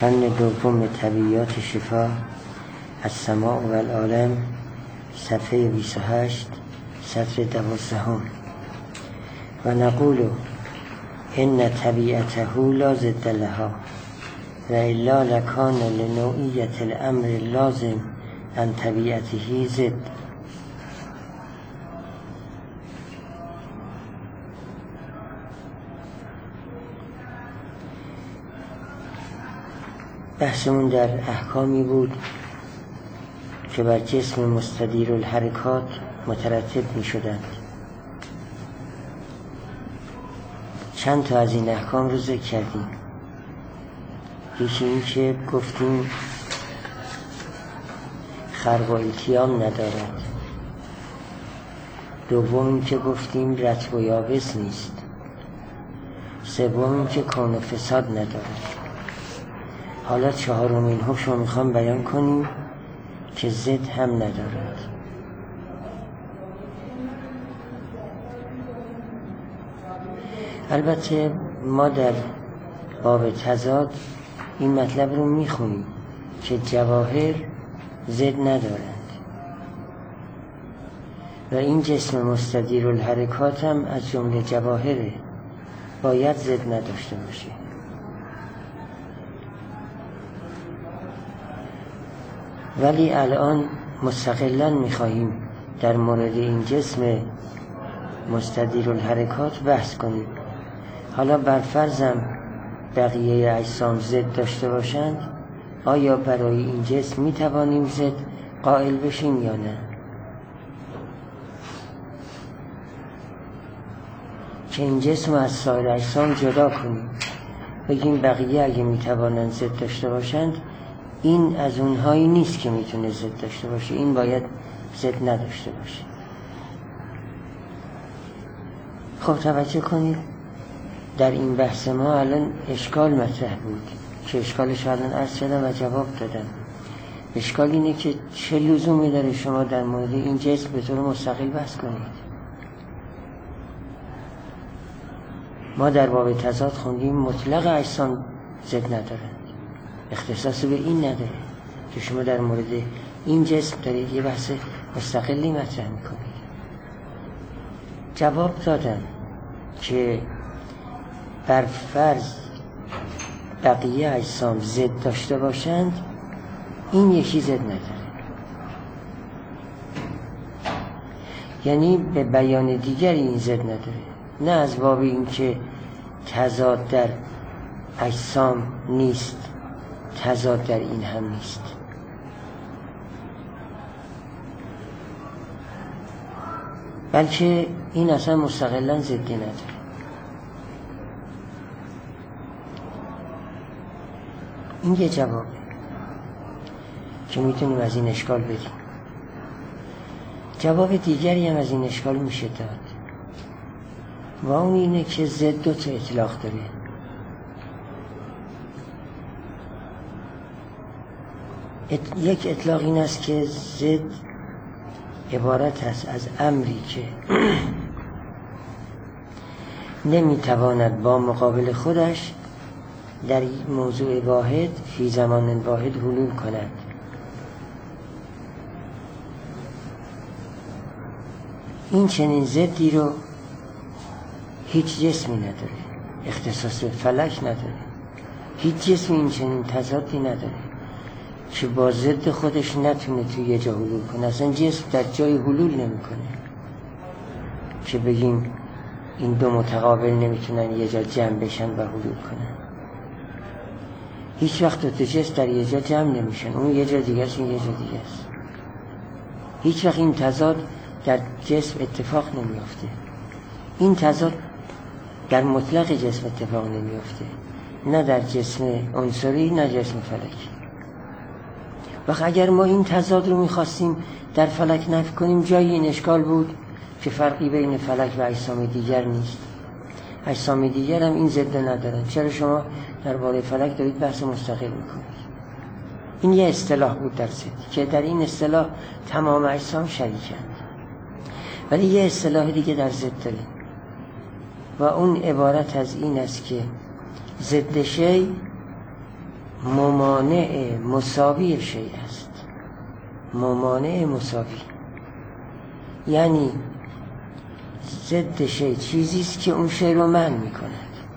فن دوم طبیعیات شفا السماع و العالم، صفحه 28 سطر 12. و نقول ان طبیعته لا ضد لها و الا لکان لنوعیت الامر لازم ان طبیعته ضد. بحثمون در احکامی بود که بر جسم مستدیر الحرکات مترتب می شدند. چند تا از این احکام رو ذکر کردیم. یکی این که گفتیم خرق و التیام ندارد. دوم این که گفتیم رطب و یابس نیست. سوم این که کون و فساد ندارد. حالا چهارمین حکم رو میخوام بیان کنیم که ضد هم ندارد. البته ما در باب تضاد این مطلب رو میخونیم که جواهر ضد ندارند و این جسم مستدیر الحرکات هم از جمله جواهره، باید ضد نداشته باشه. ولی الان مستقلاً میخواهیم در مورد این جسم مستدیر الحرکات بحث کنیم. حالا بر فرضم بقیه اجسام ضد داشته باشند، آیا برای این جسم میتوانیم ضد قائل بشیم یا نه؟ که این جسم از سایر اجسام جدا کنیم، بگیم بقیه اگه میتوانند ضد داشته باشند، این از اونهایی نیست که میتونه ضد داشته باشه، این باید ضد نداشته باشه. خب توجه کنید، در این بحث ما الان اشکال مطرح بود که اشکالش الان عرض شدم و جواب دادم. اشکال اینه که چه لزومی داره شما در مورد این جسم به طور مستقل بحث کنید؟ ما در باب تضاد خوندیم مطلق اجسام ضد ندارند، اختصاص به این نداره که شما در مورد این جسم دارید یه بحث مستقلی مطرح میکنید. جواب دادم که بر فرض بقیه اجسام ضد داشته باشند، این یکی ضد نداره. یعنی به بیان دیگری این ضد نداره، نه از باب این که تضاد در اجسام نیست، تضاد در این هم نیست. بلکه این اصلا مستقلاً ضدی نداره. این یه جوابه که میتونیم از این اشکال بدیم. جواب دیگری هم از این اشکال میشه داد و اون اینه که ضد دو تا اطلاق داره. یک اطلاق این است که ضد عبارت است از امری که نمیتواند با مقابل خودش در موضوع واحد فی زمان واحد حلول کند. این چنین ضدی رو هیچ جسمی نداره، اختصاص به فلک نداره. هیچ جسمی این چنین تضادی نداره که با ضد خودش نتونه توی یه جا حلول کنه. اصلا جسم در جای حلول نمیکنه که بگیم این دو متقابل نمیتونن یه جا جمع بشن و حلول کنن. هیچ وقت دو تا جسم در یه جا جمع نمیشن، اون یه جا دیگه است، این یه جا دیگه است. هیچ وقت این تضاد در جسم اتفاق نمیافته. این تضاد در مطلق جسم اتفاق نمیافته، نه در جسم عنصری نه جسم فلکی. و اگر ما این تضاد رو میخواستیم در فلک نفی کنیم، جای این اشکال بود که فرقی بین فلک و اجسام دیگر نیست. اجسام دیگر هم این ضد ندارن. چرا شما در باره فلک دارید بحث مستقل میکنید؟ این یه اصطلاح بود در ضد که در این اصطلاح تمام اجسام شریکند. ولی یه اصطلاح دیگه در ضد داریم و اون عبارت از این است که ضد شی ممانع مساوی شیء است. ممانع مساوی یعنی ضد شیء چیزی است که اون شیء رو منع می‌کند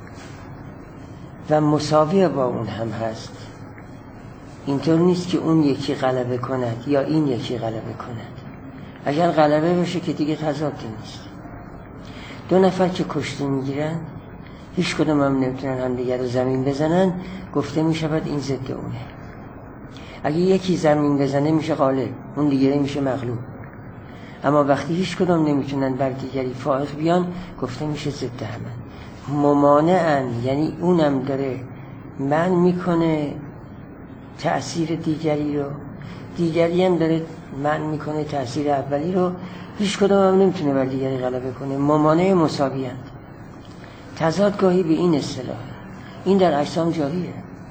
و مساوی با اون هم هست. اینطور نیست که اون یکی غلبه کند یا این یکی غلبه کند. اگر غلبه بشه که دیگه تضادی نیست. دو نفر که کشتی میگیرن هیچ کدوم هم نمیتونن هم دیگر رو زمین بزنن، گفته میشود این ضد اونه. اگه یکی زمین بزنه میشه غالب، اون دیگری میشه مغلوب. اما وقتی هیچ کدوم نمیتونن بر دیگری فائق بیان، گفته میشه ضد همن. ممانعن یعنی اونم داره منع میکنه تأثیر دیگری رو، دیگری هم داره منع میکنه تأثیر اولی رو، هیچ کدوم هم نمیتونه بر دیگری غلبه کنه. ممانع مساوی هست. تضادگاهی به این اصطلاح، این در اجسام جاریه.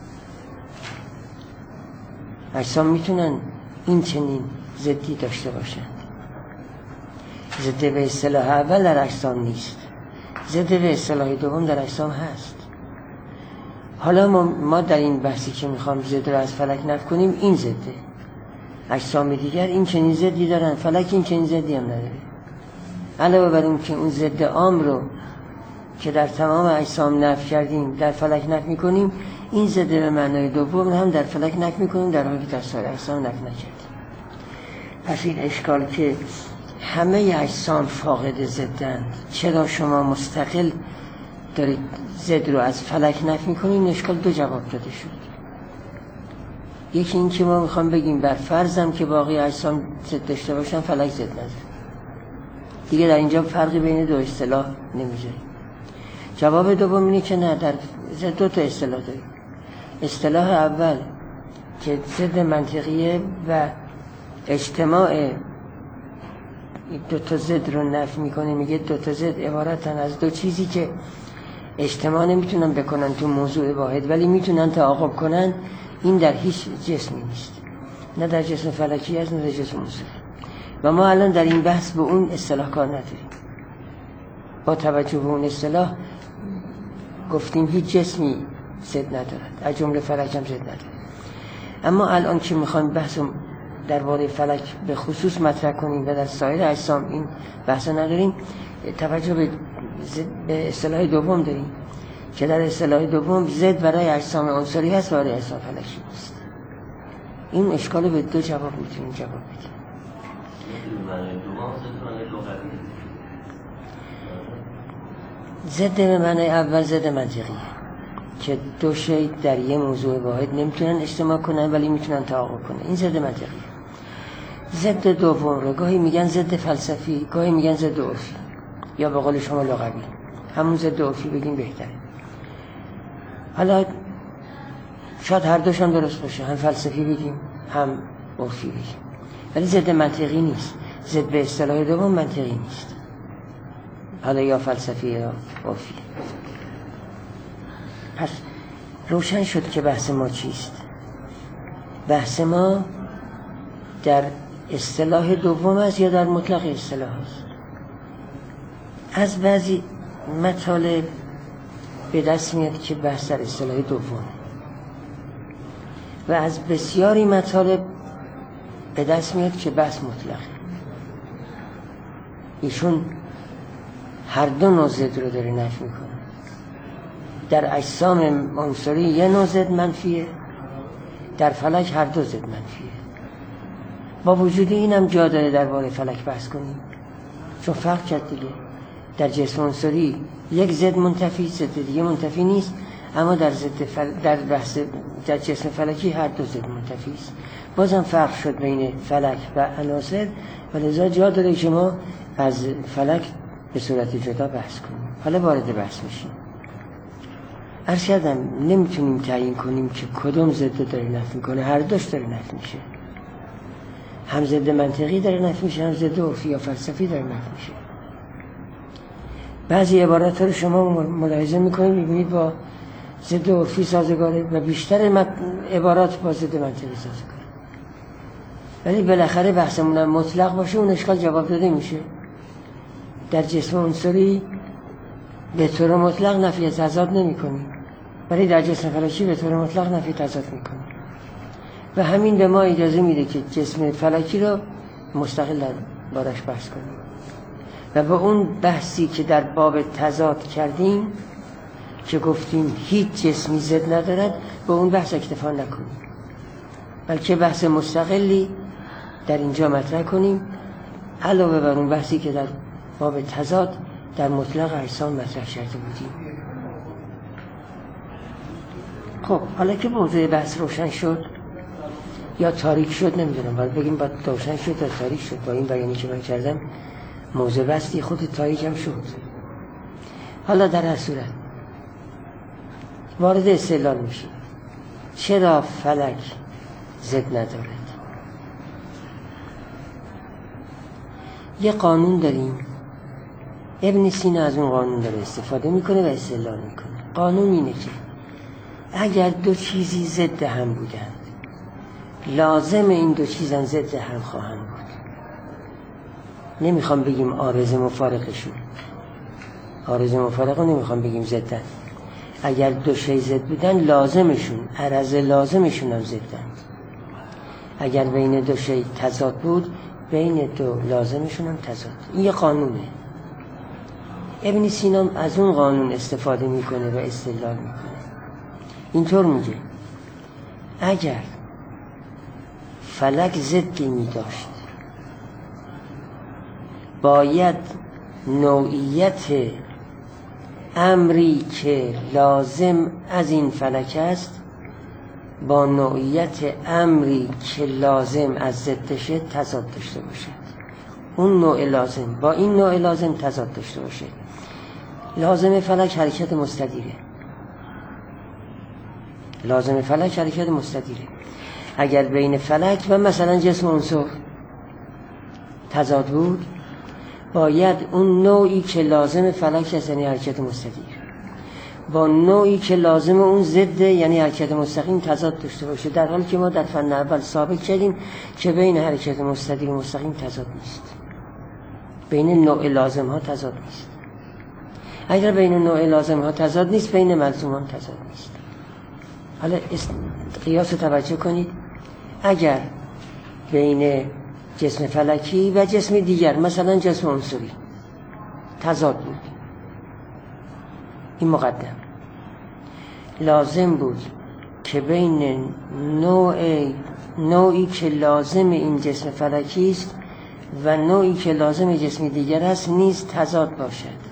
اجسام میتونن این چنین ضدی داشته باشند. ضد به اصطلاح اول در اجسام نیست، ضد به اصطلاح دوم در اجسام هست. حالا ما در این بحثی که میخوام ضد رو از فلک نفی کنیم، این ضده. اجسام دیگر این چنین ضدی دارن، فلک این چنین ضدی هم نداره. علاوه بر اون که اون ضد عام رو که در تمام اجسام نفی کردیم در فلک نفی میکنیم، این ضد به معنای دوم هم در فلک نفی میکنیم، در حالی که در سایر اجسام نفی نکردیم. پس این اشکال که همه اجسام فاقد ضدند، چرا شما مستقل دارید ضد رو از فلک نفی میکنید، این اشکال دو جواب داده شد. یکی این که ما میخوام بگیم بر فرضم که باقی اجسام ضد داشته باشن، فلک ضد نداره، دیگه در اینجا فرقی بین دو اصطلاح نمیذاریم. جواب دوم اینه که نه، در ضد دو تا اصطلاح داریم. اصطلاح اول که ضد منطقیه و اجتماع دو تا ضد رو نفی میکنه، میگه دو تا ضد عبارتن از دو چیزی که اجتماع نمیتونن بکنن تو موضوع واحد، ولی میتونن تعاقب کنن. این در هیچ جسمی نیست، نه در جسم فلکی هست نه در جسم موضوعی. و ما الان در این بحث به اون اصطلاح کار نداریم. با توجه به اون اصطلاح گفتیم هیچ جسمی ضد ندارد، از جمله فلک هم ضد ندارد. اما الان که میخوایم بحث درباره فلک به خصوص مطرح کنیم و در سایر اجسام این بحث نداریم، توجه به اصطلاح دوم داریم که در اصطلاح دوم ضد برای اجسام عنصری هست و برای اجسام فلکی نیست. این اشکال به دو جواب میتونیم جواب بدیم. ضد به معنای اول ضد منطقیه که دو شی در یه موضوع واحد نمیتونن اجتماع کنن ولی میتونن تعاقب کنن، این ضد منطقیه. ضد دوم رو گاهی میگن ضد فلسفی، گاهی میگن ضد عرفی، یا به قول شما لغوی. همون ضد عرفی بگیم بهتره. حالا شاید هر دوشان درست باشه، هم فلسفی بگیم هم عرفی بگیم، ولی ضد منطقی نیست. ضد به اصطلاح دوم منطقی نیست، حالا یا فلسفی یا عرفی. پس روشن شد که بحث ما چیست. بحث ما در اصطلاح دوم است یا در مطلق اصطلاح است. از بعضی مطالب به دست میاد که بحث در اصطلاح دوم، و از بسیاری مطالب به دست میاد که بحث مطلقه. ایشون هر دو نوع ضد رو داره نفی میکنه. در اجسام عنصری یه نوع ضد منفیه، در فلک هر دو ضد منفیه. با وجود اینم جا داره درباره فلک بحث کنیم، چون فرق کرد دیگه. در جسم عنصری یک ضد منتفی، ضد دیگه منتفی نیست، اما در جسم فلکی هر دو ضد منتفی است. بازم فرق شد بین فلک و عناصر، و لذا جا داره که ما از فلک به صورت جدا بحث کنیم. حالا وارد بحث میشیم. عرض کردم نمیتونیم تعیین کنیم که کدوم ضد داره نفی میکنه، هر دوش داره نفی میشه. هم ضد منطقی داره نفی میشه، هم ضد عرفی یا فلسفی داره نفی میشه. بعضی عبارات رو شما ملاحظه میکنید میبینید با ضد عرفی سازگاره و بیشتر عبارات با ضد منطقی سازگاره. ولی بالاخره بحثمون مطلق باشه، اون اشکال جواب داده میشه. در جسم عنصری به طور مطلق نفی تضاد نمی کنیم، ولی در جسم فلکی به طور مطلق نفی تضاد میکنه و همین به ما اجازه میده که جسم فلکی رو مستقل بارش بحث کنیم و به اون بحثی که در باب تضاد کردیم که گفتیم هیچ جسمی ضد ندارد به اون بحث اکتفا نکنیم، بلکه بحث مستقلی در اینجا مطرح کنیم علاوه بر اون بحثی که در باب تضاد در مطلق اجسام مطرح کرده بودیم. خب حالا که موضوع بحث روشن شد یا تاریک شد، نمیدونم باید بگیم باید روشن شد یا تاریک شد، با این بیانی که من کردم موضوع بحثی خود تاریک هم شد. حالا در هر صورت وارد استدلال میشیم. چرا فلک ضد ندارد؟ یه قانون داریم، ابن سینا از اون قانون داره استفاده میکنه و استدلال میکنه. قانون اینه که اگر دو چیزی ضد هم بودند لازم این دو چیزن ضد هم خواهند بود. نمیخوام بگیم عارض مفارقشون، عارض مفارق رو نمیخوام بگیم ضدن. اگر دو شی ضد بودن لازمشون، عرض لازمشون هم ضدن. اگر بین دو شی تضاد بود بین دو لازمشون هم تضاد. این یه قانونه. ابن سینا از اون قانون استفاده میکنه و استدلال میکنه. اینطور میگه اگر فلک ضدی میداشت باید نوعیت امری که لازم از این فلک است با نوعیت امری که لازم از ضدشه تضاد داشته باشد. اون نوع لازم با این نوع لازم تضاد داشته باشه. لازم فلک حرکت مستدیره. لازم فلک حرکت مستدیره. اگر بین فلک و مثلا جسم عنصر تضاد بود باید اون نوعی که لازم فلک است یعنی حرکت مستدیر با نوعی که لازم اون ضد یعنی حرکت مستقیم تضاد داشته باشه، در حالی که ما در فن اول ثابت کردیم که بین حرکت مستدیر و مستقیم تضاد نیست، بین نوع لازم ها تضاد نیست. اگر بین نوع لازم ها تضاد نیست بین ملزومان تضاد نیست. حالا قیاس رو توجه کنید. اگر بین جسم فلکی و جسم دیگر مثلا جسم عنصری تضاد بود، این مقدم لازم بود که بین نوعی که لازم این جسم فلکی است و نوعی که لازم جسم دیگر است نیز تضاد باشد.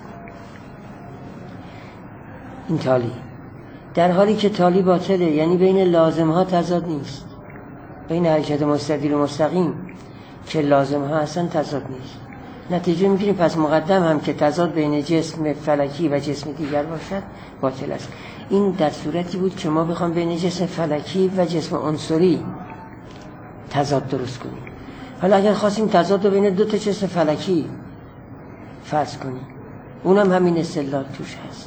این تالی، در حالی که تالی باطله، یعنی بین لازم ها تضاد نیست، بین حرکت مستدیر و مستقیم که لازم ها اصلا تضاد نیست. نتیجه میگیریم پس مقدم هم که تضاد بین جسم فلکی و جسم دیگر باشد باطل است. این در صورتی بود که ما بخوام بین جسم فلکی و جسم عنصری تضاد درست کنیم. حالا اگر خواستیم تضاد رو بین دو تا جسم فلکی فرض کنیم، اونم همین استدلال توش هست.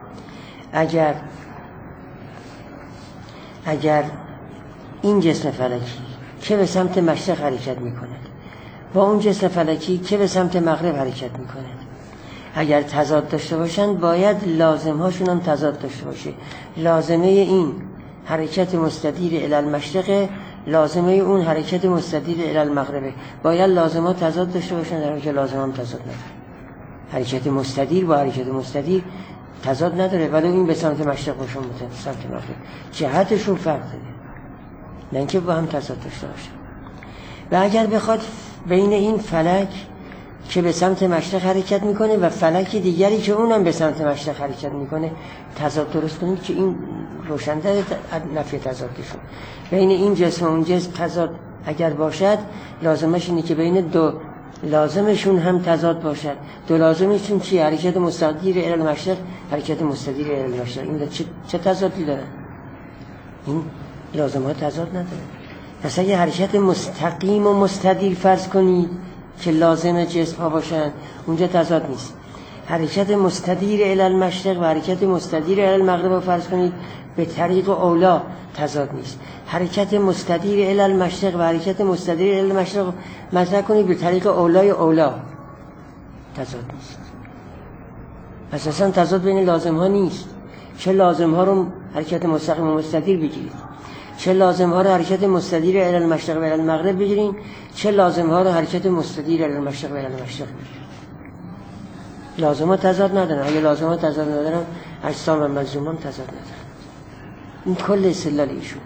اگر این جسم فلکی که به سمت مشرق حرکت میکند با اون جسم فلکی که به سمت مغرب حرکت میکند اگر تضاد داشته باشند باید لازم هاشون هم تضاد داشته باشه. لازمه این حرکت مستدیر الی المشرق، لازمه اون حرکت مستدیر الی المغرب، باید لازم ها تضاد داشته باشند، در حالی که لازم هم تضاد نداره. حرکت مستدیر با حرکت مستدیر تضاد نداره، ولی این به سمت مشرق باشه به سمت مغرب جهتشون فرق داره، نه اینکه با هم تضاد داشته باشه. و اگر بخواد بین این فلک که به سمت مشرق حرکت میکنه و فلک دیگری که اونم به سمت مشرق حرکت میکنه تضاد درست کنید که این روشن‌تر نفی تضادشون. بین این جسم و اون جسم تضاد اگر باشد لازمش اینه که بین دو لازمشون هم تضاد باشد. دو لازمشون چی؟ حرکت مستدیر الی المشرق، حرکت مستدیر الی المشرق. این چه تضادی داره؟ این لازم ها تضاد نداره. پس اگه حرکت مستقیم و مستدیر فرض کنید که لازم جسم ها باشن اونجا تضاد نیست. حرکت مستدیر الی المشرق و حرکت مستدیر الی المغرب فرض کنید به طریق اولا تضاد نیست. حرکت مستدیر الی المشرق و حرکت مستدیر الی المشرق مطرح کنید به طریق اولای اولا تضاد نیست. پس اصلا تضاد بین لازم ها نیست. چه لازم ها رو حرکت مستقیم و مستدیر بگیرید، چه لازم ها رو حرکت مستدیر الی المشرق و الی المغرب بگیرید، چه لازم ها رو حرکت مستدیر الی المشرق و الی المشرق بگیرید. لازم ها تضاد ندارن. اگه لازم ها تضاد ندارن اجسام و ملزوم هم تضاد ندارن. این کل استدلال ایشونه.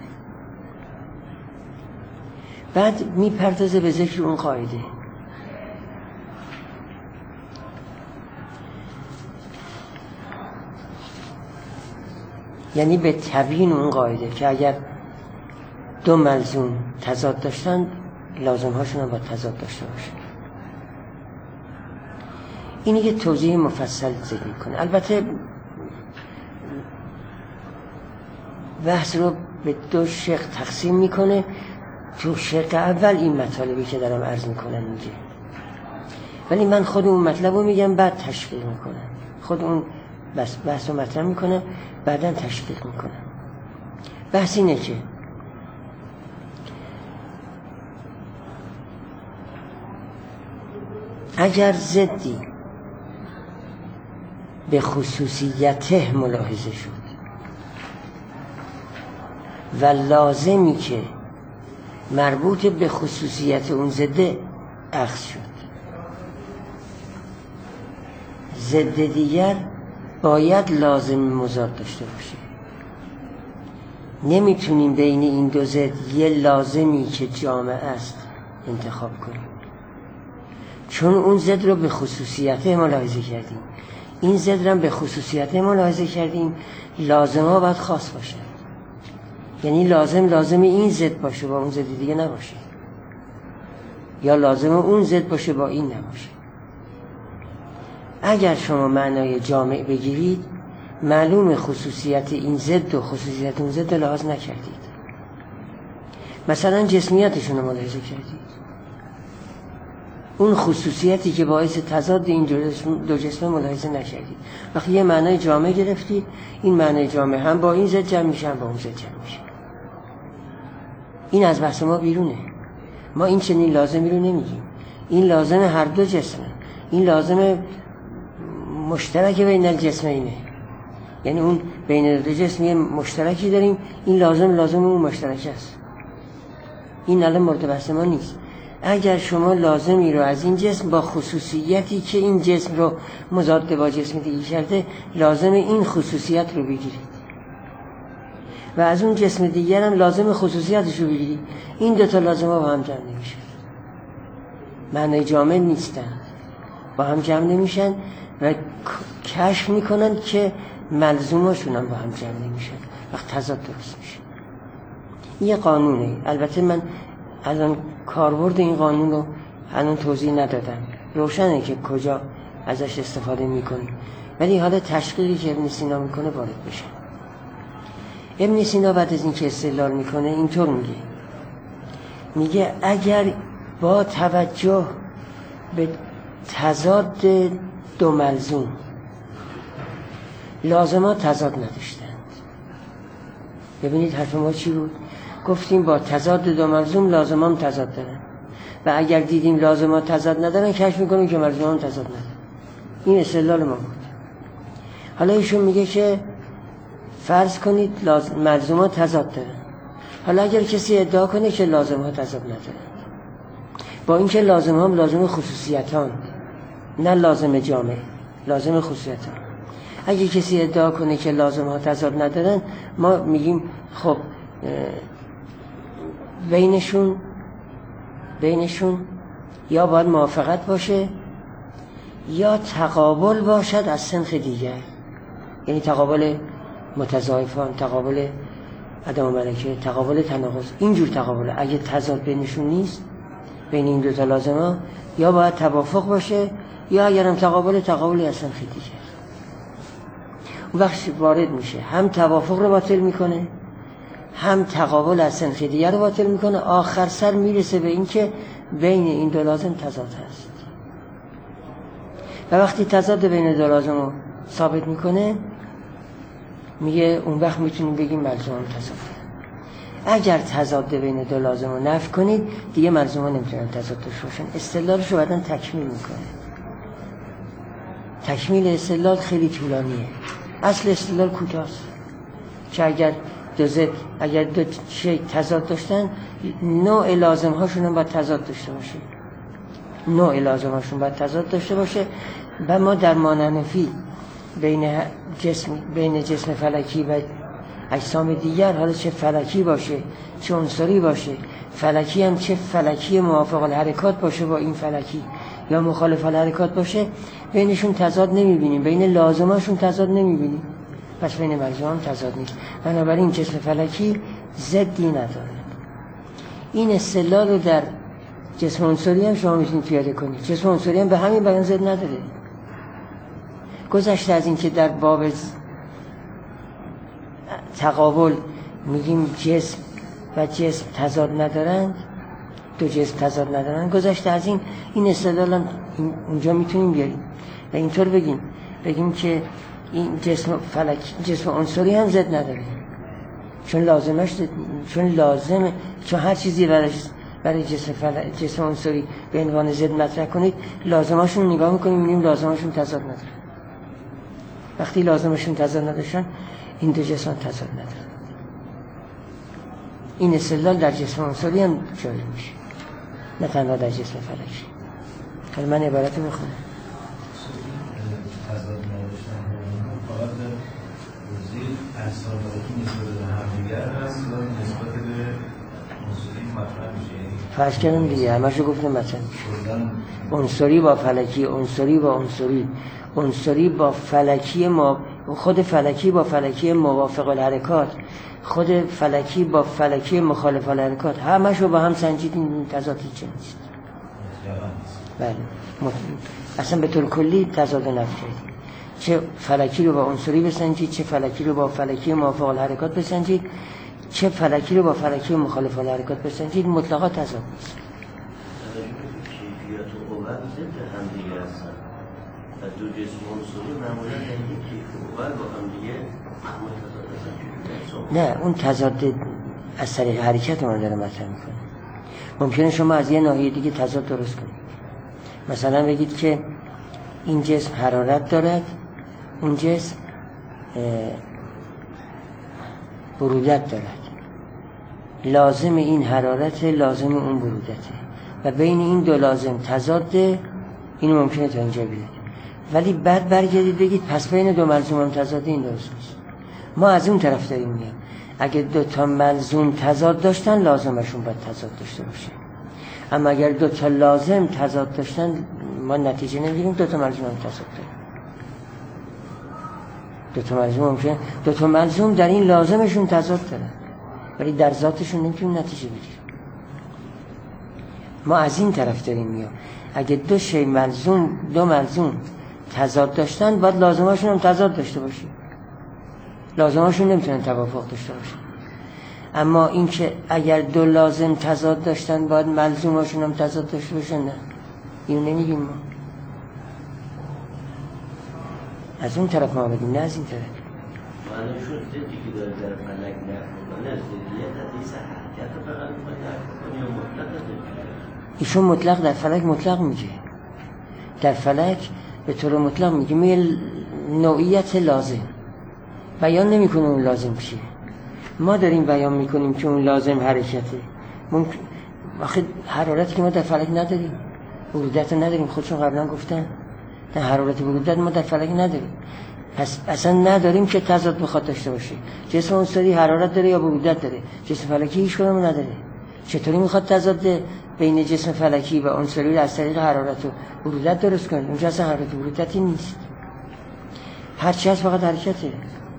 بعد میپردازه به ذکر اون قاعده. یعنی به تبیین اون قاعده که اگر دو ملزوم تضاد داشتن لازم هاشون هم با تضاد داشته باشن. اینی که توضیح مفصل ذکر کنه. البته بحث رو به دو شق تقسیم میکنه. تو شق اول این مطالبی که دارم عرض میکنم میگه، ولی من خود اون مطلب رو میگم بعد تشکیل میکنم. خود اون بحث رو مطرح میکنم بعدا تشکیل میکنم. بحث اینه که اگر ضدی به خصوصیته ملاحظه شد و لازمی که مربوط به خصوصیت اون ضد اخذ شد، ضد دیگر باید لازم مضاد داشته باشه. نمیتونیم بین این دو ضد یه لازمی که جامع است انتخاب کنیم، چون اون ضد رو به خصوصیت ملاحظه کردیم، این ضد رو به خصوصیت ملاحظه کردیم. لازم ها باید خاص باشه، یعنی لازم این ضد باشه با اون ضد دیگه نباشه، یا لازم اون ضد باشه با این نباشه. اگر شما معنای جامع بگیرید معلوم خصوصیت این ضد و خصوصیت اون ضد لحاظ نکردید. مثلا جسمیتشون رو ملاحظه کردید، اون خصوصیتی که باعث تضاد این دو جسم ملاحظه نکردید. وقتی یه معنای جامع گرفتید، این معنای جامع هم با این ضد جمع میشه هم با اون ضد جمع میشه. این از بحث ما بیرونه. ما این چنین لازمی رو نمیگیم. این لازم هر دو جسمه، این لازم مشترک بین الجسمینه، یعنی اون بین دو جسمی مشترکی داریم، این لازم اون مشترک است. این الان مورد بحث ما نیست. اگر شما لازمی رو از این جسم با خصوصیتی که این جسم رو مضاد با جسم دیگه کرده، لازم این خصوصیت رو بگیرید و از اون جسم دیگر هم لازم خصوصیتش رو بگیرید، این دوتا لازم ها با هم جمع نمیشن، معنی جامع نیستن، با هم جمع نمیشن و کشف میکنن که ملزوماشون هم با هم جمع نمیشن، وقت تضاد درست میشه. این یه قانونه. البته من الان کاربرد این قانون رو الان توضیح ندادم، روشنه که کجا ازش استفاده میکنیم، ولی حالا تشکیلی که ابن سینا میکنه وارد بشه. ابن سینا بعد از این که استدلال میکنه اینطور میگه اگر با توجه به تضاد دو ملزوم لازمات تضاد نداشتند. ببینید حرف ما چی بود؟ گفتیم با تضاد دو ملزوم لازمان تضاد دارن و اگر دیدیم لازمات تضاد ندارن کشف میکنیم که ملزومان تضاد ندارن. این استدلال ما بود. حالا ایشون میگه که فرض کنید ملزومات تضاد دارن. حالا اگر کسی ادعا کنه که لازمات تضاد ندارن، با اینکه لازم هم لازم خصوصیتان نه لازم جامع، لازم خصوصیتان، اگه کسی ادعا کنه که لازم ها تضاد ندارن، ما میگیم خب بینشون یا باید موافقت باشه یا تقابل باشد از سنخ دیگر، یعنی تقابل متضاعفان، تقابل عدم ملکه، تقابل تناقض. اینجور تقابل اگه تضاد بینشون نیست، بین این دوتا لازمه، یا باید توافق باشه یا اگرم تقابلی از سنخ دیگر. اون وقت وارد میشه، هم توافق رو باطل میکنه هم تقابل از سنخ دیگر رو باطل میکنه. آخر سر میرسه به این که بین این دو لازم تضاد هست و وقتی تضاد بین دو لازم رو ثابت میکنه میگه اون وقت میتونیم بگیم ملزوم تضاد. اگر تضاد بین دو لازم رو نفی کنید دیگه ملزوم نمیتونن تضاد داشته باشن. استدلالش رو بعداً تکمیل میکنه. تکمیل استدلال خیلی طولانیه، اصل استدلال کوتاست که اگر دو شی تضاد داشتن، نوع لازم هاشون هم باید تضاد داشته باشه. نوع لازم هاشون باید تضاد داشته باشه. و ما در مانعنفی بین جسم فلکی و اجسام دیگر، حالا چه فلکی باشه چه عنصری باشه، فلکی هم چه فلکی موافق الحرکات باشه با این فلکی یا مخالف الحرکات باشه، بینشون تضاد نمیبینیم، بین لازماشون تضاد نمیبینیم، پس بین ملزوم هم تضاد نیست. بنابراین جسم فلکی ضدی نداره. این استدلال رو در جسم عنصری هم شما میتونید پیاده کنید. جسم عنصری هم به همین بیان ضد نداره. گذشته از این که در باب تقابل میگیم جسم و جسم تضاد ندارند، دو جسم تضاد ندارند، گذشته از این استدلال هم اونجا میتونیم بیاریم و اینطور بگیم که این جسم عنصری هم ضد نداره، چون هر چیزی برای جسم عنصری به عنوان ضد مطرح کنید، لازماشون نگاه میکنیم میبینیم لازماشون تضاد نداره. وقتی لازمشون تضاد نداشتن، این دو جسم تضاد نداره. این استدلال در جسم عنصری هم جاری میشه، نه تنها در جسم فلکی. حالا من عبارت میخونم. تضاد نداشتن فقط زیر اجسام فلکی نسبت به همدیگر هست یا نسبت به عنصری مطرح میشه؟ فرض کردم دیگه، همشو گفتم مطرح میشه. عنصری با فلکی، عنصری با عنصری، عنصری با فلکی خود فلکی با فلکی موافق الحرکات، خود فلکی با فلکی مخالف الحرکات، همشو با هم سنجیدین، تضاد هیچ نیست. بله، اصلا به طور کلی تضاد نفی کردیم. چه فلکی رو با عنصری بسنجید، چه فلکی رو با فلکی موافق الحرکات بسنجید، چه فلکی رو با فلکی مخالف الحرکات بسنجید، مطلقا تضاد نیست. کیفیت و قوت ضد هم دیگه هستن و دو جسم عنصری معمولا در یک کیفیت و قوت با هم دیگه متضاد هستن. نه، اون تضاد از طریق حرکت ما داره مطرح میکنه. ممکنه شما از یه ناحیه دیگه تضاد درست کنید. مثلا بگید که این جسم حرارت دارد، اون جسم برودت دارد، لازم این حرارت لازم اون برودته و بین این دو لازم تضاده، اینو ممکنه تا اینجا بیارید. ولی بعد برگردید بگید پس بین دو ملزوم هم تضاده، این درست نیست. ما از اون طرف داریم میگیم اگه دو تا ملزوم تضاد داشتن، لازمشون باید تضاد داشته باشه. اما اگر دو تا لازم تضاد داشتن، ما نتیجه نمیگیریم دو تا ملزوم هم تضاد دارن. دو تا ملزوم در این لازمشون تضاد دارن، ولی در ذاتشون نمیتونیم نتیجه بگیریم. ما از این طرف داریم میام اگه دو ملزوم تضاد داشتن، باید لازمشون هم تضاد داشته باشه. لازمشون نمیتونن توافق داشته باشه. اما این که اگر دو لازم تضاد داشتن، باید ملزومشون هم تضاد داشته باشن، نه، اینو نمیگیم ما. از اون طرف ما بگیم، نه از این طرف. معنی شد ضدی که داره در فلک نکنه، از ضدیت حدیث حرکت رو فقط نکنه یا مطلق ضدیت؟ ایشون مطلق در فلک مطلق میگه. در فلک به طور مطلق میگه نوعیت لازم بیان نمیکنه اون لازم چیه. ما داریم بیان میکنیم که اون لازم حرکته. واخه حرارتی که ما در فلک نداریم، برودت نداریم، خودشون قبلا گفتن در حرارت برودت ما در فلک نداریم. پس اصلا نداریم که تضاد بخواد داشته باشه. جسم عنصری حرارت داره یا برودت داره، جسم فلکی هیچ کدوم نداره. چطوری میخواد تضاد بین جسم فلکی و عنصری از طریق حرارت و برودت درست کنه؟ اونجا اصلا حرارت و برودتی نیست، هر چی هست فقط حرکته.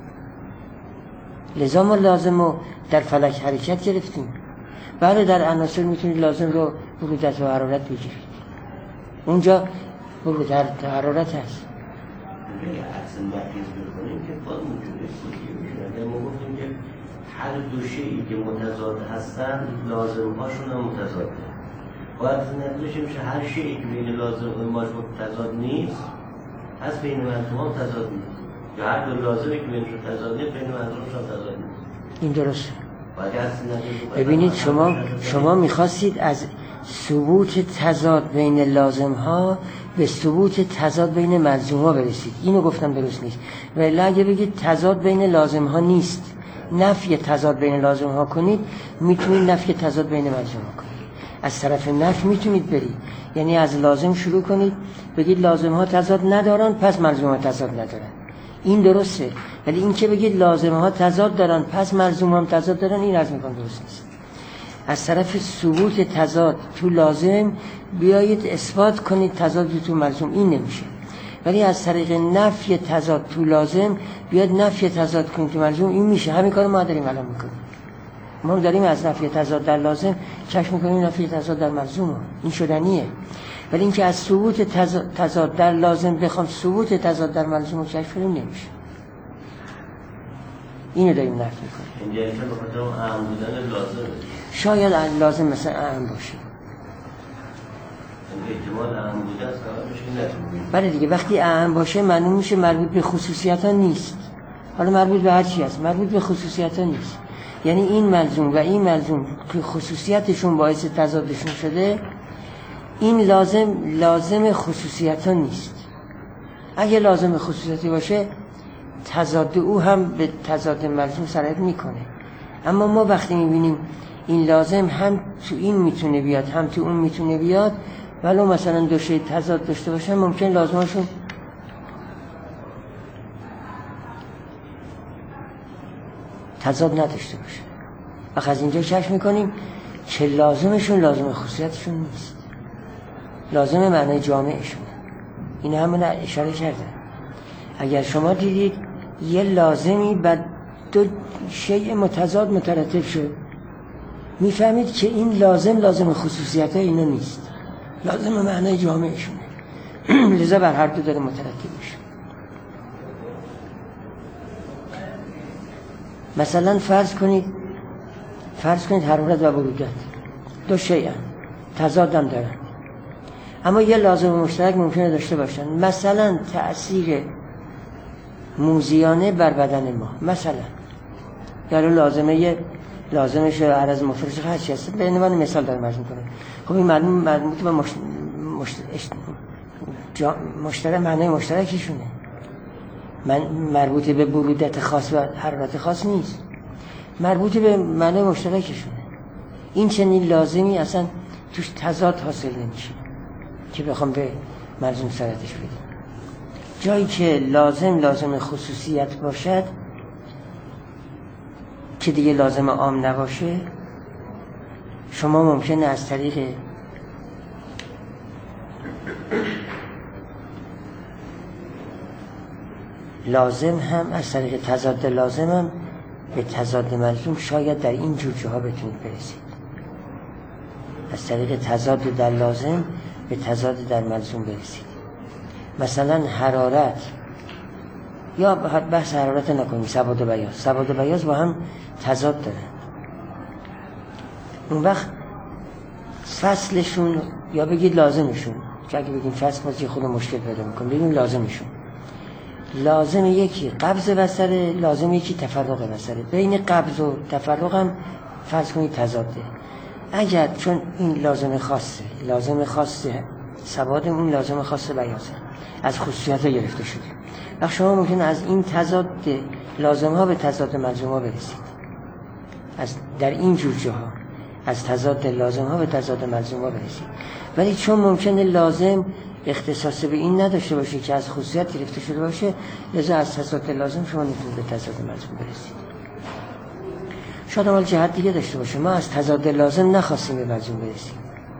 لذا ما لازم رو در فلک حرکت گرفتیم. بله، در عناصر میتونید لازم رو برودت و حرارت بگیرید، اونجا برودت و حرارت هست. اگه عکس مرکز بکنیم که باز موجوده سیدی میشه. اگر ما گفتیم که هر دو شیئی که متضاد هستن، لازم هاشون هم متضاده، باید نتیجه میشه هر شیئی که بین لازم و ماش متضاد نیست، از بین ملزوم هم تضاد نیست، یا هر دو لازمی که بینشون تضاد نیست، بین ملزومش هم تضاد نیست. این درسته. ببینید شما میخواستید از ثبوت تضاد بین لازم ها به ثبوت تضاد بین ملزوم ها برسید. اینو گفتم درست نیست. ولی اگه بگید تضاد بین لازم ها نیست، نفی تضاد بین لازم ها کنید، میتونید نفی تضاد بین ملزوم ها کنید. از طرف نفی میتونید برید، یعنی از لازم شروع کنید بگید لازم ها تضاد ندارن پس ملزوم ها تضاد ندارن، این درسته. ولی این که بگید لازم ها تضاد دارن پس ملزوم هم تضاد دارن، این از میکنم درست نیست. از طرف ثبوت تضاد تو لازم بیایید اثبات کنید تضاد تو ملزوم، این نمیشه. ولی از طریق نفی تضاد تو لازم بیاد نفی تضاد کنید تو ملزوم، این میشه. همین کارو ما داریم الان میکنیم. ما داریم از نفی تضاد در لازم کشف میکنیم نفی تضاد در ملزوم، این شدنیه. ولی اینکه از ثبوت تضاد در لازم بخوام ثبوت تضاد در ملزوم کشف کنیم نمیشه. اینو داریم نفی میکنیم. اینجا که بخاطر اهم بودن لازم، شاید لازم مثلا اهم باشه، احتمال اهم بودن سببش نمیشه. بله دیگه، وقتی اهم باشه معلوم میشه مربوط به خصوصیت ها نیست. حالا مربوط به هر چی هست، مربوط به خصوصیت ها نیست. یعنی این ملزوم و این ملزوم که خصوصیتشون باعث تضادشون شده، این لازم خصوصیت ها نیست. اگه لازم خصوصیتی باشه تضاد او هم به تضاد ملزوم سرایت میکنه. اما ما وقتی میبینیم این لازم هم تو این میتونه بیاد هم تو اون میتونه بیاد، ولو مثلا دو شی تضاد داشته باشن ممکن لازمشون تضاد نداشته باشه. و از اینجا کشف میکنیم که لازمشون لازم خصوصیتشون نیست، لازم معنای جامعشون. این همون اشاره کردن. اگر شما دیدید یه لازمی بر دو شیء متضاد مترتب شد، میفهمید که این لازم خصوصیت اینا نیست، لازم معنای جامعشونه. لذا بر هر دو داره مترتب میشه. مثلا فرض کنید حرارت و برودت دو شیء تضادم دارن، اما یه لازم مشترک ممکنه داشته باشن. مثلا تأثیر موذیانه بر بدن ما، مثلا یعنی لازمش عرض مفرش هر چی هست، به عنوان مثال دارم عرض میکنم. خب این مربوط به مشترک، معنای مشترکشونه، مربوط به برودت خاص و حرارت خاص نیست، مربوط به معنای مشترکشونه. این چنین لازمی اصلا توش تضاد حاصل نمیشه که بخوام به ملزوم سرایتش بدیم. جایی که لازم خصوصیت باشد که دیگه لازم عام نباشه، شما ممکنه از طریق لازم هم از طریق تضاد لازم هم به تضاد ملزوم شاید در این جور جاها بتونید برسید. از طریق تضاد در لازم به تضاد در ملزوم برسید. مثلا حرارت، یا بحث حرارت نکنیم، سواد و بیاض با هم تضاد دارن. اون وقت فصلشون یا بگید لازمشون، که اگه بگیم فصل باز یه خود مشکل پیدا میکنم، بگیم لازمشون. لازم یکی قبض بصره، لازم یکی تفرق بصره. بین قبض و تفرق هم فرض کنید تضاده. اگر چون این لازم خاصه سواد، اون لازم خاص بیاضه، از خصوصیت ها گرفته شده. وقت شما ممکن از این تضاد لازم ها به تضاد ملزوم ها برسید، در این جور جاها از تضاد لازم ها به تضاد ملزوم ها برسید. ولی چون ممکنه لازم اختصاص به این نداشته باشه که از خصوصیت گرفته شده باشه، لذا از تضاد لازم شما نمیتونید به تضاد ملزوم برسید. شاید اول جهت دیگه داشته باشه، ما از تضاد لازم نخواستیم به ملزوم برسیم.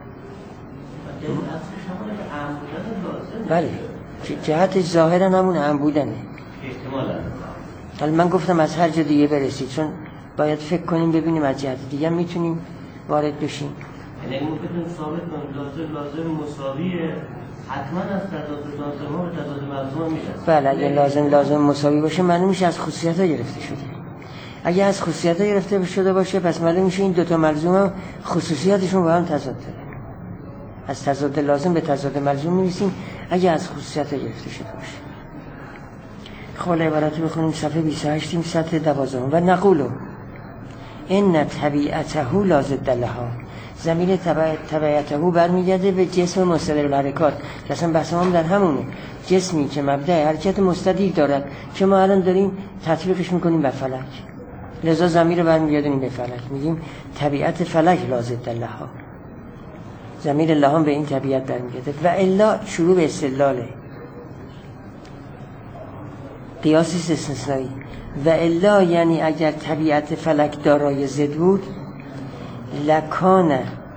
بله، جهت ظاهرا همون هم بودنه. حالا من گفتم از هر جا دیگه برسید، چون باید فکر کنیم ببینیم از جهت دیگه میتونیم وارد بشیم. یعنی ممکنه ثابت کنیم لازم مساویه، حتما از تضاد لازم ها به تضاد ملزوم میشه. بله، اگه لازم مساوی باشه معلوم میشه از خصوصیت ها گرفته شده. اگه از خصوصیت ها گرفته شده باشه پس معلوم میشه این دوتا ملزوم ها خصوصیاتشون با هم تضاد داره. از تضاد لازم به تضاد ملزوم میرسیم اگه از خصوصیت ها گرفته شده باشه. خب عبارت بخونیم صفحه 28 سطر 12. و نقولو ان طبیعته لا ضد لها، ضمیر تبعیته برمیگرده به جسم مستدیر الحرکات که اصلا بحث ما هم در همونه. جسمی که مبدأ حرکت مستدیر دارد که ما الان داریم تطبیقش میکنیم بر فلک، لذا ضمیر برمیگردونیم به فلک، میگیم طبیعت فلک لازد لها، ضمیر لها به این طبیعت برمیگرده. و الا شروع به استدلاله، قیاسی استثنایی. و الا یعنی اگر طبیعت فلک دارای ضد بود، لکان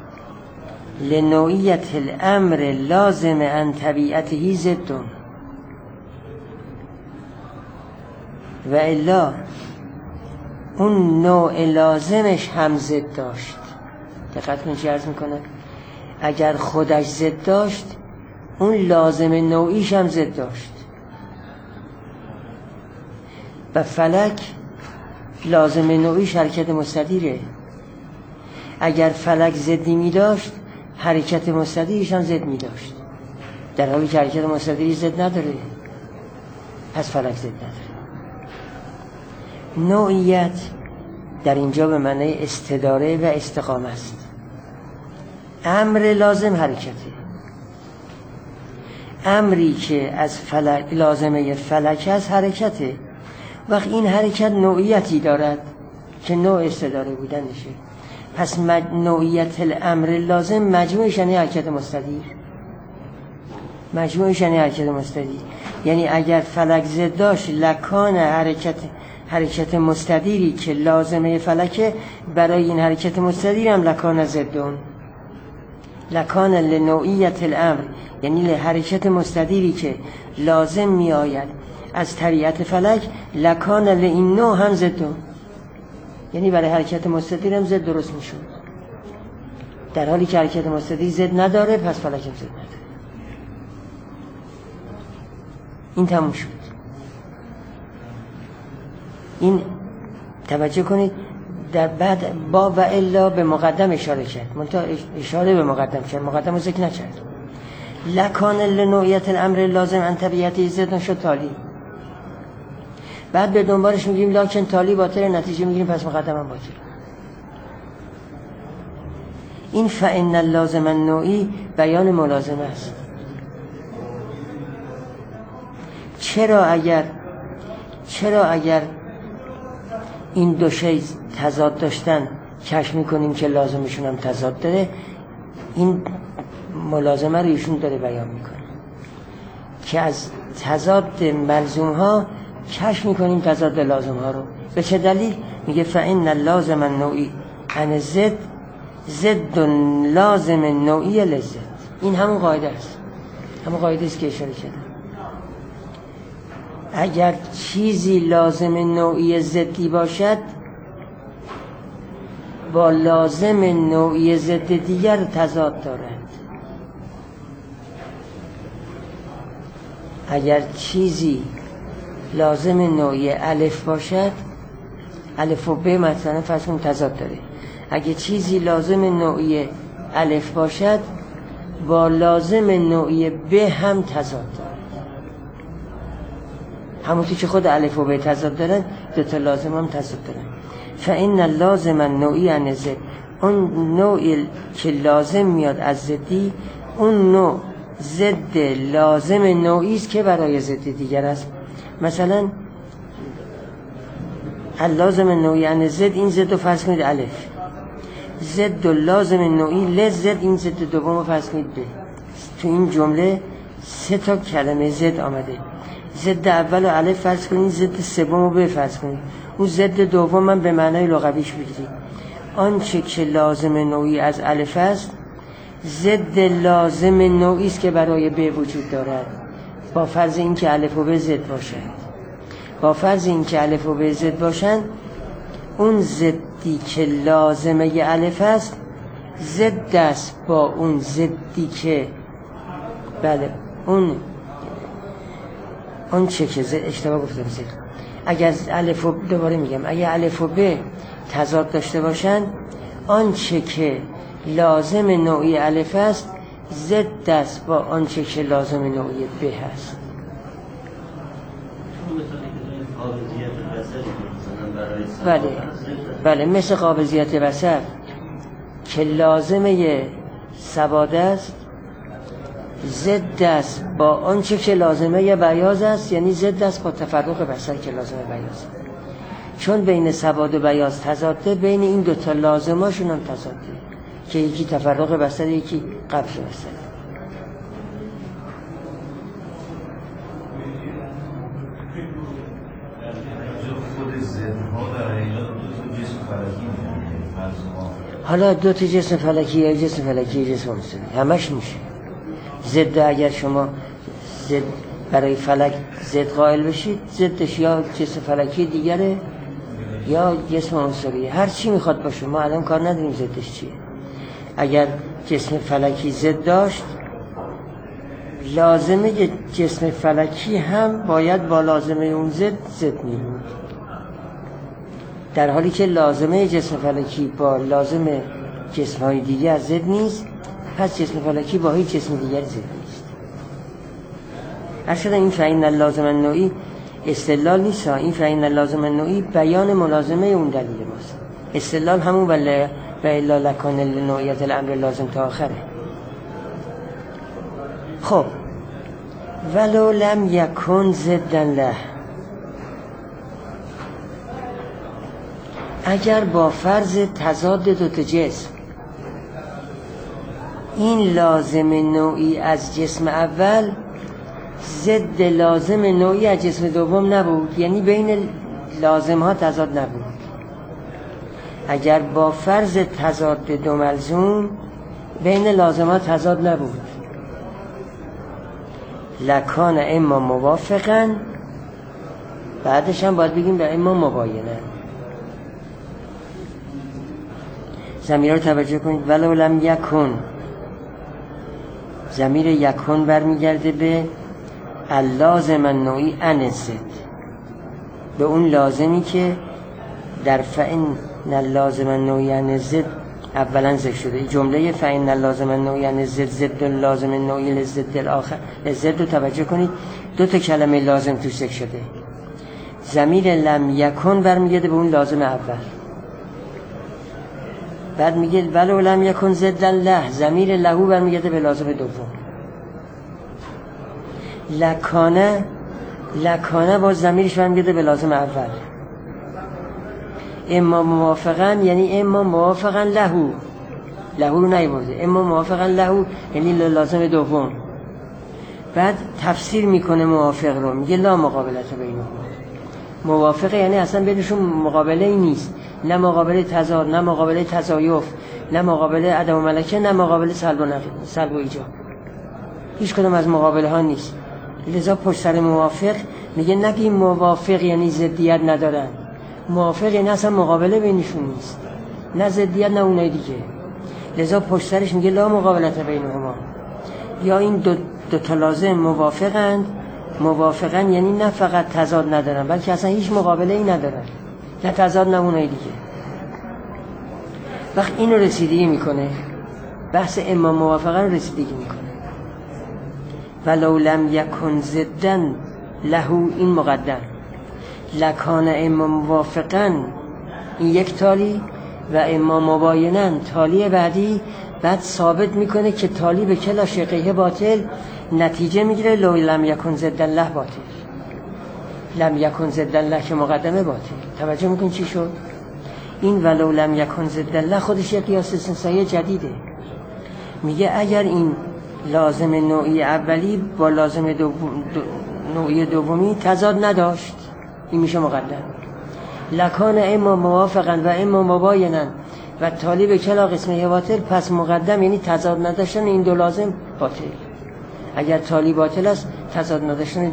لنوعیت الامر لازم ان طبیعته ضد. و الا اون نوع لازمش هم ضد داشت. دقت کنید چه عرض میکنه؟ اگر خودش ضد داشت، اون لازم نوعیش هم ضد داشت. و فلک لازم نوعیش حرکت مستدیره. اگر فلک ضدی می داشت، حرکت مستدیرش هم ضد می داشت، در حالی که حرکت مستدیری ضد نداره، پس فلک ضد نداره. نوعیت در اینجا به معنی استداره و استقامه است. امر لازم حرکته، امری که از فلک لازمه فلک است حرکته. وقت این حرکت نوعیتی دارد که نوع استداره بودنشه، پس نوعیت الامر لازم مجموعش یعنی حرکت مستدیر، مجموعش یعنی حرکت مستدیر. یعنی اگر فلک ضد داشت، لکان حرکت مستدیری که لازمه فلکه، برای این حرکت مستدیر هم لکان ضدون، لکان لنوعیت الامر یعنی لحرکت مستدیری که لازم می آید از طبیعت فلک، لکان لین نوع هم ضدون، یعنی برای حرکت مستدیر هم ضد درست می شود، در حالی که حرکت مستدیر ضد نداره، پس فلک هم ضد نداره. این تموم شد. این توجه کنید، در بعد با و الا به مقدم اشاره کرد، منتها اشاره به مقدم کرد، مقدم رو ذکر نکرد. لکان لنوعیت الامر لازم ان طبیعتی ضد شد تالی، بعد به دنبالش میگیم لکن تالی باطل، نتیجه میگیریم پس مقدم هم باطل. این فإن اللازم النوعی بیان ملازمه است. چرا اگر این دو شی تضاد داشتن کشف میکنیم که لازمشون هم تضاد داره، این ملازمه رو ایشون داره بیان میکنه که از تضاد ملزوم ها کشف میکنیم تضاد لازم ها رو. به چه دلیل؟ میگه فإن اللازم النوعی ان ضد لازم نوعی لذت. این همون قاعده است، همون قاعده است که اشاره کردم. اگر چیزی لازم نوعی ضدی باشد، با لازم نوعی ضد دیگر تضاد دارد. اگر چیزی لازم نوعی الف باشد، الف و ب مثلا فرض کنیم تضاد داره. اگر چیزی لازم نوعی الف باشد، با لازم نوعی ب هم تضاد دارد. همونطور که خود الف و ب تضاد دارن، دو تا لازم هم تضاد دارن. فإن اللازم النوعی عن ضد، اون نوعی که لازم میاد از ضدی، اون نوع ضد لازم نوعی است که برای ضد دیگر است. مثلا اللازم النوعی عن ضد، این ضد رو فرض کنید الف، ضد لازم نوعی لزد، این ضد دوم رو فرض کنید ب. تو این جمله 3 تا کلمه ضد آمده. ضد اول و الف فرض کنید، ضد سوم رو ب فرض کنید، اون ضد دوم من به معنای لغویش بگیرید. آنچه که لازم نوعی از الف است، ضد لازم نوعی است که برای ب وجود دارد، با فرض این که الف و ب ضد باشند. با فرض این که الف و ب ضد باشند، اون ضدی که لازمه الف است ضد است با اون ضدی که بله اون چه که اشتباه گفتم ضد. اگر الف و دوباره میگم، اگر الف و ب تضاد داشته باشند، آنچه که لازم نوعی الف است ضد است با آنچه که لازم نوعی ب هست. بله مثل قابضیت بصر. که لازمه سواد است ضد است با آنچه که لازمه بیاض است، یعنی ضد است با تفرق بصر که لازمه بیاض است. چون بین سواد و بیاض تضاده، بین این دوتا لازماشون هم تضاده که یکی تفرق بصر یکی قبض بصر. حالا دو تا جسم فلکی یا جسم فلکی یا جسم عنصری همش میشه ضد. اگر شما ضد برای فلک ضد قائل بشید، ضدش یا جسم فلکی دیگره یا جسم عنصری، هر چی میخواد باشه، ما الان کار نداریم ضدش چیه. اگر جسم فلکی ضد داشت، لازمه جسم فلکی هم باید با لازمه اون ضد میبود، در حالی که لازمه جسم فلکی با لازمه جسم‌های دیگر ضد نیست، پس جسم فلکی با هیچ جسم دیگری ضد نیست. اصلا این فإن اللازم النوعی استدلال نیست، این فإن اللازم النوعی بیان ملازمه اون دلیل ماست. استدلال همون و الا لکان لنوعیت الامر لازم تا آخره. خب ولو لم یکن ضدا له، اگر با فرض تضاد دوتا جسم این لازم نوعی از جسم اول ضد لازم نوعی از جسم دوم نبود، یعنی بین لازم ها تضاد نبود، اگر با فرض تضاد دو ملزوم بین لازم ها تضاد نبود، لکان اما موافقا، بعدش هم باید بگیم به اما مباینه. ضمیر رو توجه کنید، ولو لم یکن، ضمیر یکن برمیگرده به اللازم النوعی عن ضد، به اون لازمی که در فإن اللازم النوعی عن ضد اولا ذکر شده. این جمله فإن اللازم النوعی عن ضد ضد اللازم النوعی لضد الاخر، ضد رو توجه کنید، دو تا کلمه لازم توش ذکر شده. ضمیر لم یکن برمیگرده به اون لازم اول، بعد میگه ولو لم یکن ضدا له، ضمیر لهو برمیگرده به لازم دوم. لکانه با ضمیرش برمیگرده به لازم اول. اما موافقا یعنی اما موافقا لهو رو نیورده، اما موافقا لهو یعنی لازم دوم. بعد تفسیر میکنه موافق رو، میگه لا مقابلت بینهم، موافقه یعنی اصلا بینشون مقابله ای نیست، نه مقابله تضاد، نه مقابله تضایف، نه مقابله عدم و ملکه، نه مقابله سلب و ایجاب، هیچ کدوم از مقابله ها نیست. لذا پشت سر موافق میگه نگیم موافق یعنی ضدیت ندارن، موافق یعنی اصلا مقابله بینشون نیست، نه ضدیت نه اونای دیگه. لذا پشت سرش میگه لا مقابلت بینهما، یا این دو تا لازم موافقن یعنی نه فقط تضاد ندارن بلکه اصلا هیچ مقابله ای ندارن، نه تضاد نه اونای دیگه. وقت اینو رسیدگی میکنه، بحث اما موافقن رو رسیدگی میکنه. ولو لم یکن ضدا له، این مقدم، لکان اما موافقن این یک تالی و اما مباینن تالی بعدی، بعد ثابت میکنه که تالی به کلا شقیه باطل، نتیجه میگیره لو لم یکن ضدا له باطل، لم یکن ضدا له که مقدمه باطل. توجه میکنی چی شد؟ این ولو لم یکن ضدا له خودش یک قیاس استثنایی جدیده. میگه اگر این لازم نوعی اولی با لازم نوعی دومی تضاد نداشت، این میشه مقدم. لکان اما موافقا و اما مباینن و تالی به کلا قسمه باطل، پس مقدم یعنی تضاد نداشتن این دو لازم باطل. اگر تالی باطل است، تضاد نداشتن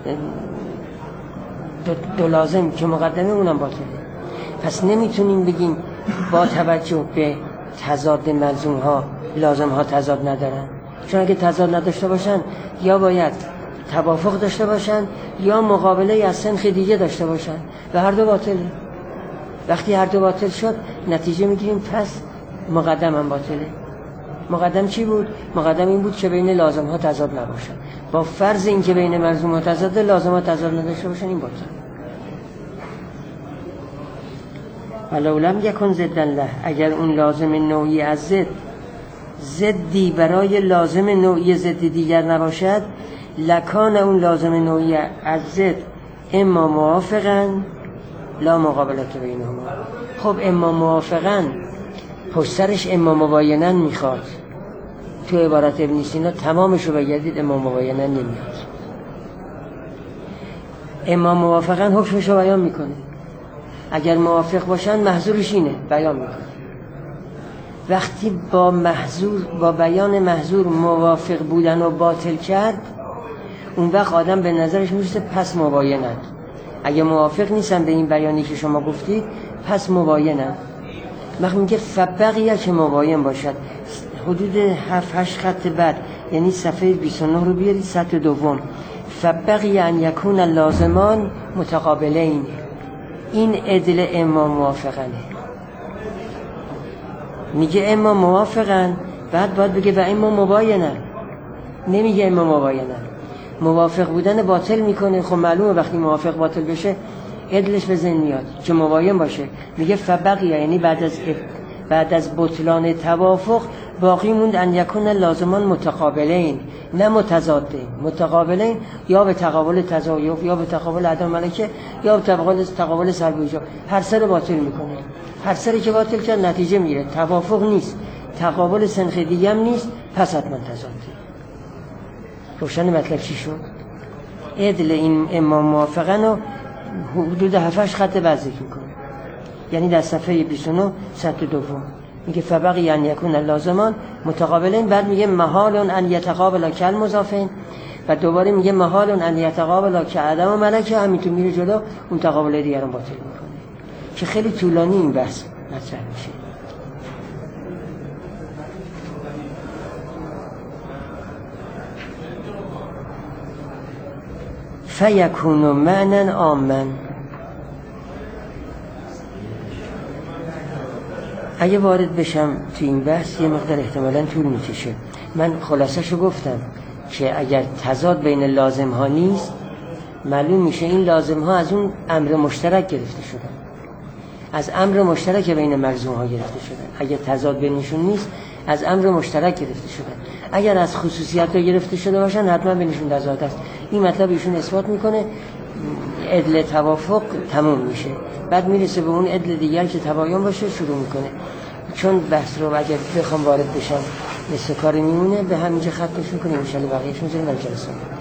دو لازم که مقدمه اونم باطله. پس نمیتونیم بگیم با توجه به تضاد ملزوم ها لازم ها تضاد ندارن، چون اگه تضاد نداشته باشن یا باید توافق داشته باشن یا مقابله از سنخ دیگه داشته باشن و هر دو باطله. وقتی هر دو باطل شد نتیجه میگیریم پس مقدم هم باطله. مقدم چی بود؟ مقدم این بود که بین لازم ها تضاد نباشن، با فرض این که بین ملزوم ها تضاد، لازم ها تضاد نداشته باشن، این باطل. ولو لم یکن ضدا له، اگر اون لازم نوعی از ضدی برای لازم نوعی ضد دیگر نباشد، لکان اون لازم نوعی از ضد اما موافقا لا مقابلت بینهما. خب اما موافقا پشترش اما مباینن میخواد. تو عبارت ابن سینا تمامش رو بگردید اما مباینن نمیاد. اما موافقا حکمش رو بیان میکنه. اگر موافق باشن محظورش اینه، بیان میکنه. وقتی با بیان محظور موافق بودن و باطل کرد، اون وقت آدم به نظرش میرسه پس مباینن. اگه موافق نیستن به این بیانی که شما گفتید پس مباینن. وقتی میگه فبقیه که مباین باشد، حدود 7-8 خط بعد، یعنی صفحه 29 رو بیارید سطر دوم. فبقیه ان یکون لازمان متقابلین. این عدل اما موافقنه. میگه اما موافقن، بعد باید بگه و اما مباینن. نمیگه اما مباینن. موافق بودن باطل میکنه. خب معلومه وقتی موافق باطل بشه عدلش به ذهن میاد که مباین باشه. میگه فبقیه، یعنی بعد از بطلان توافق باقی موند ان یکون لازمان متقابلین، نه متضادین. متقابلین یا به تقابل تضایف، یا به تقابل عدم ملکه، یا به تقابل سلب و ایجاب. هر سه رو باطل میکنه. هر سه که باطل کرد نتیجه میره توافق نیست، تقابل سنخ دیگه هم نیست، پس حتما تضاده. روشن مطلب چی شد؟ عدل این امام موافقن رو حدود 7-8 خط بعد ذکر میکنه. یعنی در صفحه 29 سطر دوم میگه فبقی ان یکون لازمان متقابلین، بعد میگه محال ان یتقابلا کل مضافین، و دوباره میگه محال ان یتقابلا که عدم و ملکه. همینطور میره جلو اون تقابل دیگر رو باطل میکنه که خیلی طولانی این بحث مطرح میشه. فیکون معنی عاما. اگه وارد بشم تو این بحث یه مقدار احتمالاً طول میکشه. من خلاصه‌شو گفتم که اگر تضاد بین لازم ها نیست، معلوم میشه این لازم ها از اون امر مشترک گرفته شدن، از امر مشترک بین ملزوم ها گرفته شدن. اگر تضاد بینشون نیست از امر مشترک گرفته شدن. اگر از خصوصیت ها گرفته شده باشن حتما بینشون تضاد است. این مطلب ایشون اثبات میکنه. عدل توافق تموم میشه، بعد میرسه به اون عدل دیگر که تباین باشه شروع میکنه. چون بحث رو اگر بخوام وارد بشم نصف کار میمونه، به همینجا ختمش میکنیم. ان شاء الله بقیه‌اش میذاریم در جلسه.